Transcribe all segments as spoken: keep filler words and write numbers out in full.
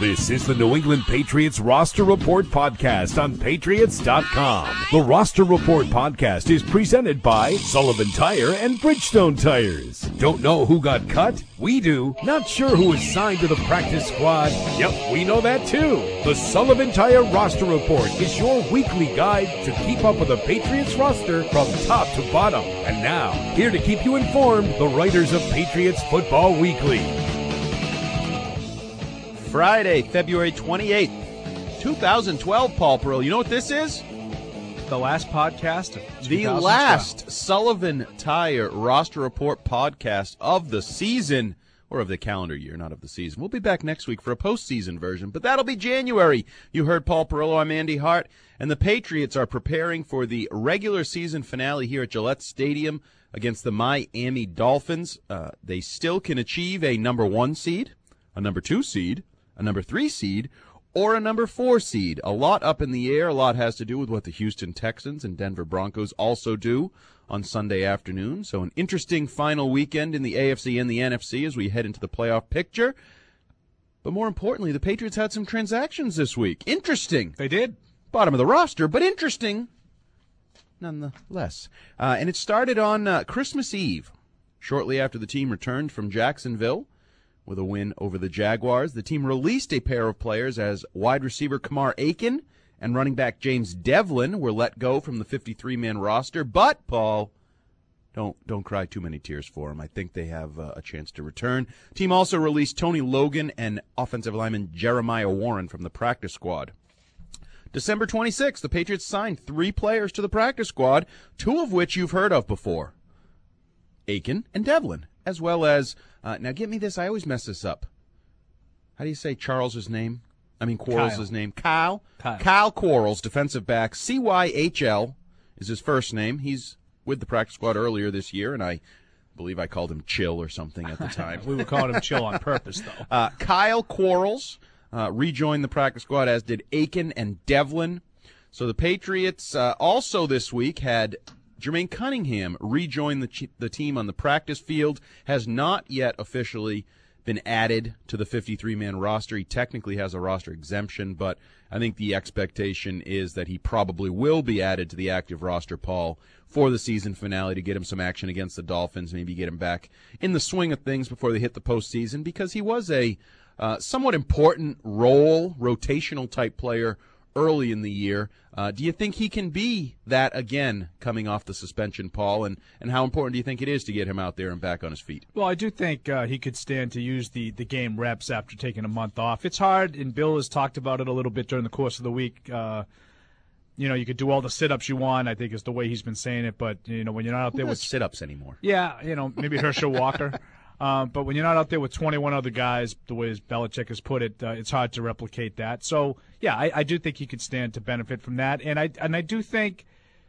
This is the New England Patriots Roster Report podcast on Patriots dot com. The Roster Report podcast is presented by Sullivan Tire and Bridgestone Tires. Don't know who got cut? We do. Not sure who is signed to the practice squad? Yep, we know that too. The Sullivan Tire Roster Report is your weekly guide to keep up with the Patriots roster from top to bottom. And now, here to keep you informed, the writers of Patriots Football Weekly. Friday, February twenty-eighth, twenty twelve, Paul Pearl. You know what this is? The last podcast of The last Sullivan Tire Roster Report podcast of the season, or of the calendar year, not of the season. We'll be back next week for a postseason version, but that'll be January. You heard Paul Perillo. I'm Andy Hart, and the Patriots are preparing for the regular season finale here at Gillette Stadium against the Miami Dolphins. Uh, they still can achieve a number one seed, a number two seed, a number three seed, or a number four seed. A lot up in the air. A lot has to do with what the Houston Texans and Denver Broncos also do on Sunday afternoon. So an interesting final weekend in the A F C and the N F C as we head into the playoff picture. But more importantly, the Patriots had some transactions this week. Interesting. They did. Bottom of the roster, but interesting nonetheless. Uh, and it started on uh, Christmas Eve, shortly after the team returned from Jacksonville. With a win over the Jaguars, the team released a pair of players as wide receiver Kamar Aiken and running back James Devlin were let go from the fifty-three man roster. But, Paul, don't don't cry too many tears for them. I think they have uh, a chance to return. The team also released Tony Logan and offensive lineman Jeremiah Warren from the practice squad. December twenty-sixth, the Patriots signed three players to the practice squad, two of which you've heard of before, Aiken and Devlin, as well as Uh, now, get me this. I always mess this up. How do you say Charles's name? I mean, Quarles' name. Kyle. Kyle. Kyle Quarles, defensive back. C Y H L is his first name. He's with the practice squad earlier this year, and I believe I called him Chill or something at the time. We were calling him Chill on purpose, though. Uh, Kyle Quarles uh, rejoined the practice squad, as did Aiken and Devlin. So the Patriots uh, also this week had Jermaine Cunningham rejoined the, ch- the team on the practice field, has not yet officially been added to the fifty-three man roster. He technically has a roster exemption, but I think the expectation is that he probably will be added to the active roster, Paul, for the season finale to get him some action against the Dolphins, maybe get him back in the swing of things before they hit the postseason, because he was a uh, somewhat important role, rotational type player early in the year. Uh, do you think he can be that again coming off the suspension, Paul, and, and how important do you think it is to get him out there and back on his feet? Well, I do think uh, he could stand to use the, the game reps after taking a month off. It's hard, and Bill has talked about it a little bit during the course of the week. Uh, you know, you could do all the sit-ups you want, I think is the way he's been saying it, but, you know, when you're not out Who there does with sit-ups anymore. Yeah, you know, maybe Herschel Walker. Um, but when you're not out there with twenty-one other guys, the way Belichick has put it, uh, it's hard to replicate that. So, yeah, I, I do think he could stand to benefit from that. And I and I do think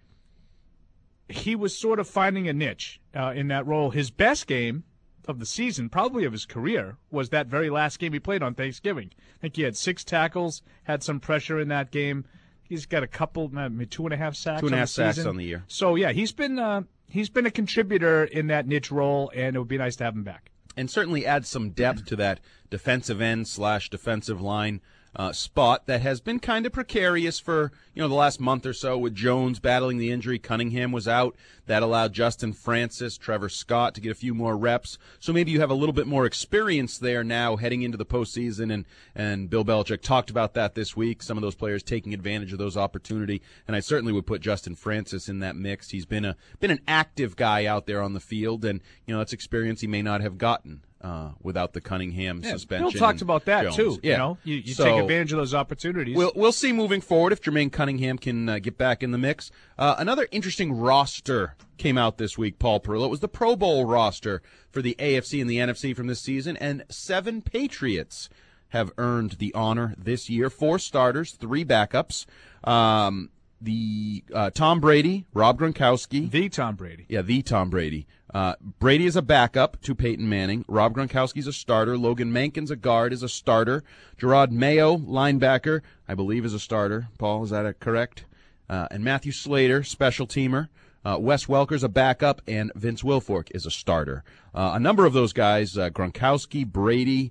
he was sort of finding a niche uh, in that role. His best game of the season, probably of his career, was that very last game he played on Thanksgiving. I think he had six tackles, had some pressure in that game. He's got a couple, maybe two and a half sacks Two and a on half the sacks season. on the year. So, yeah, he's been uh, – He's been a contributor in that niche role, and it would be nice to have him back. And certainly adds some depth to that defensive end slash defensive line uh, spot that has been kind of precarious for, you know, the last month or so with Jones battling the injury. Cunningham was out. That allowed Justin Francis, Trevor Scott to get a few more reps. So maybe you have a little bit more experience there now heading into the postseason, and, and Bill Belichick talked about that this week, some of those players taking advantage of those opportunity, and I certainly would put Justin Francis in that mix. He's been a been an active guy out there on the field, and, you know, that's experience he may not have gotten uh, without the Cunningham yeah, suspension. Bill talked about that, Jones. too. Yeah. You know, you, you so, take advantage of those opportunities. We'll, we'll see moving forward if Jermaine Cunningham can uh, get back in the mix. Uh, another interesting roster came out this week, Paul Perillo. It was the Pro Bowl roster for the A F C and the N F C from this season, and seven Patriots have earned the honor this year. Four starters, three backups. Um, the uh, Tom Brady, Rob Gronkowski. The Tom Brady. Yeah, the Tom Brady. Uh, Brady is a backup to Peyton Manning. Rob Gronkowski's a starter. Logan Mankin's a guard, is a starter. Gerard Mayo, linebacker, I believe is a starter. Paul, is that correct? Uh, and Matthew Slater, special teamer. Uh, Wes Welker's a backup, and Vince Wilfork is a starter. Uh, a number of those guys, uh, Gronkowski, Brady,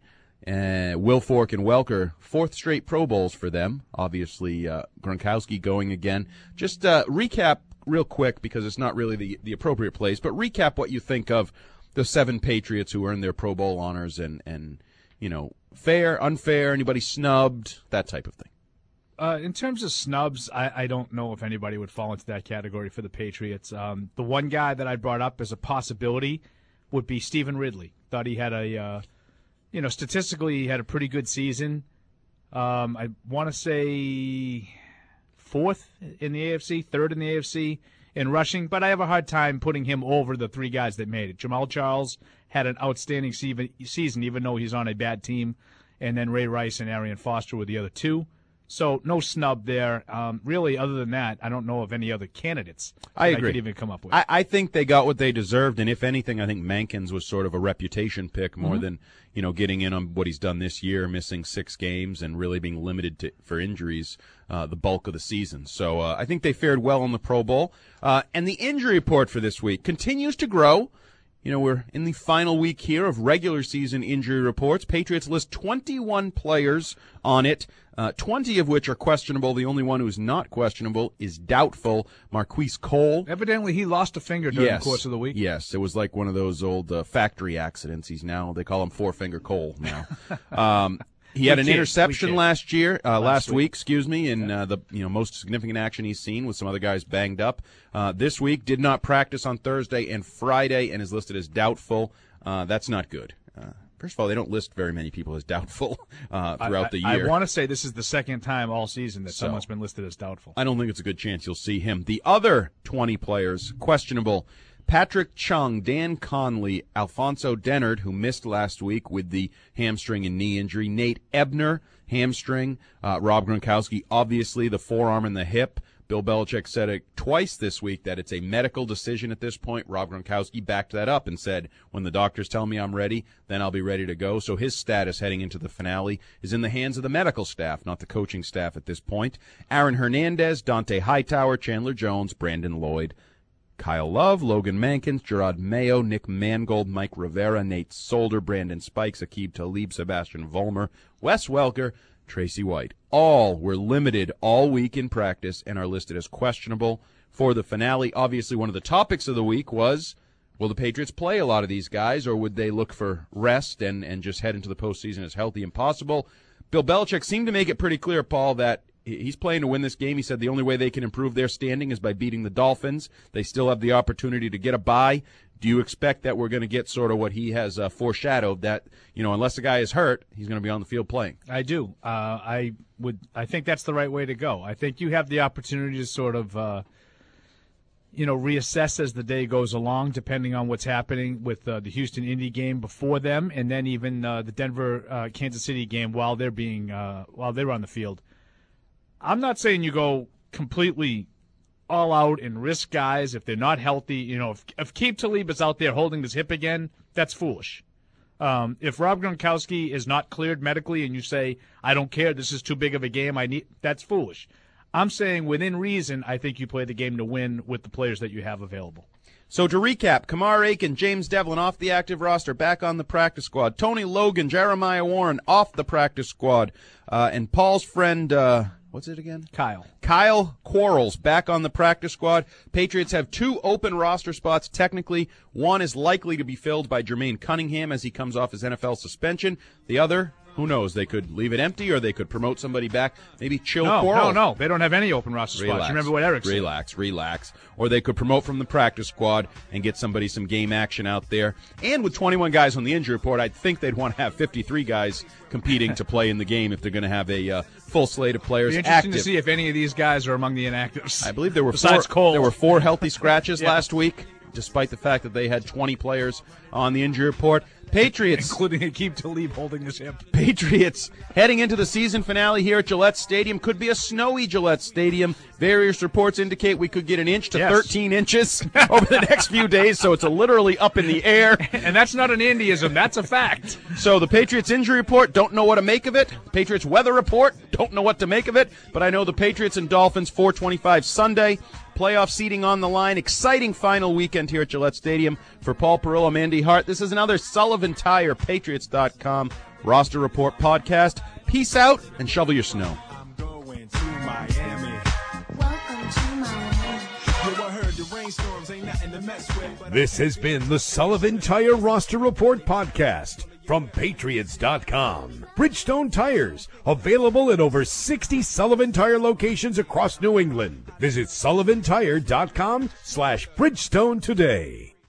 Uh, Wilfork and Welker, fourth straight Pro Bowls for them. Obviously, uh, Gronkowski going again. Just uh, recap real quick, because it's not really the, the appropriate place, but recap what you think of the seven Patriots who earned their Pro Bowl honors and, and you know, fair, unfair, anybody snubbed, that type of thing. Uh, in terms of snubs, I, I don't know if anybody would fall into that category for the Patriots. Um, the one guy that I brought up as a possibility would be Stephen Ridley. Thought he had a... Uh, You know, statistically, he had a pretty good season. Um, I want to say fourth in the A F C, third in the A F C in rushing, but I have a hard time putting him over the three guys that made it. Jamal Charles had an outstanding season, even though he's on a bad team, and then Ray Rice and Arian Foster were the other two. So no snub there. Um, really, other than that, I don't know of any other candidates I that agree. I could even come up with. I, I think they got what they deserved, and if anything, I think Mankins was sort of a reputation pick more mm-hmm. than, you know, getting in on what he's done this year, missing six games and really being limited to, for injuries uh, the bulk of the season. So uh, I think they fared well in the Pro Bowl. Uh, and the injury report for this week continues to grow. You know, we're in the final week here of regular season injury reports. Patriots list twenty-one players on it, uh, twenty of which are questionable. The only one who's not questionable is doubtful, Marquise Cole. Evidently, he lost a finger during yes. the course of the week. Yes, it was like one of those old uh, factory accidents. He's now, they call him Four-Finger Cole now. um, He had an kid. interception last year, uh, last, last week, week, excuse me, in uh, the you know most significant action he's seen with some other guys banged up. Uh, this week, did not practice on Thursday and Friday, and is listed as doubtful. Uh, that's not good. Uh, first of all, they don't list very many people as doubtful uh, throughout I, the I, year. I want to say this is the second time all season that So, someone's been listed as doubtful. I don't think it's a good chance you'll see him. The other twenty players questionable. Patrick Chung, Dan Conley, Alfonso Dennard, who missed last week with the hamstring and knee injury, Nate Ebner, hamstring, uh, Rob Gronkowski, obviously the forearm and the hip. Bill Belichick said it twice this week that it's a medical decision at this point. Rob Gronkowski backed that up and said, when the doctors tell me I'm ready, then I'll be ready to go. So his status heading into the finale is in the hands of the medical staff, not the coaching staff at this point. Aaron Hernandez, Dante Hightower, Chandler Jones, Brandon Lloyd, Kyle Love, Logan Mankins, Gerard Mayo, Nick Mangold, Mike Rivera, Nate Solder, Brandon Spikes, Aqib Talib, Sebastian Vollmer, Wes Welker, Tracy White. All were limited all week in practice and are listed as questionable for the finale. Obviously, one of the topics of the week was, will the Patriots play a lot of these guys, or would they look for rest and, and just head into the postseason as healthy and possible? Bill Belichick seemed to make it pretty clear, Paul, that he's playing to win this game. He said the only way they can improve their standing is by beating the Dolphins. They still have the opportunity to get a bye. Do you expect that we're going to get sort of what he has uh, foreshadowed, that, you know, unless the guy is hurt, he's going to be on the field playing? I do. Uh, I would. I think that's the right way to go. I think you have the opportunity to sort of, uh, you know, reassess as the day goes along, depending on what's happening with uh, the Houston Indy game before them, and then even uh, the Denver uh, Kansas City game while they're being uh, while they're on the field. I'm not saying you go completely all out and risk guys if they're not healthy. You know, if, if Aqib Talib is out there holding his hip again, that's foolish. Um, if Rob Gronkowski is not cleared medically and you say, I don't care, this is too big of a game, I need, that's foolish. I'm saying within reason, I think you play the game to win with the players that you have available. So to recap, Kamar Aiken, James Devlin off the active roster, back on the practice squad. Tony Logan, Jeremiah Warren off the practice squad. Uh, and Paul's friend, uh, what's it again? Kyle. Kyle Quarles back on the practice squad. Patriots have two open roster spots. Technically, one is likely to be filled by Jermaine Cunningham as he comes off his N F L suspension. The other, who knows? They could leave it empty or they could promote somebody back. Maybe Chill no, Quarles. No, no, they don't have any open roster Relax. spots. You remember what Eric said? Relax, relax. Or they could promote from the practice squad and get somebody some game action out there. And with twenty-one guys on the injury report, I'd think they'd want to have fifty-three guys competing to play in the game if they're going to have a uh, full slate of players It'd be interesting active. to see if any of these guys are among the inactives. I believe there were Besides four, Cole. there were four healthy scratches Yeah. last week, despite the fact that they had twenty players on the injury report. Patriots, including Aqib Talib holding his hip. Patriots heading into the season finale here at Gillette Stadium. Could be a snowy Gillette Stadium. Various reports indicate we could get an inch to yes. thirteen inches over the next few days, so it's a literally up in the air. And that's not an Andyism, that's a fact. So the Patriots injury report, don't know what to make of it. Patriots weather report, don't know what to make of it. But I know the Patriots and Dolphins, four twenty-five Sunday. Playoff seeding on the line. Exciting final weekend here at Gillette Stadium. For Paul Perillo, I'm Andy Hart. This is another Sullivan Tire, Patriots dot com Roster Report podcast. Peace out and shovel your snow. I'm going to Miami. Welcome to Miami. Yo, I heard the rainstorms ain't nothing to mess with. But This has been the Sullivan Tire Roster Report podcast from Patriots dot com. Bridgestone Tires, available at over sixty Sullivan Tire locations across New England. Visit Sullivan Tire dot com slash Bridgestone today.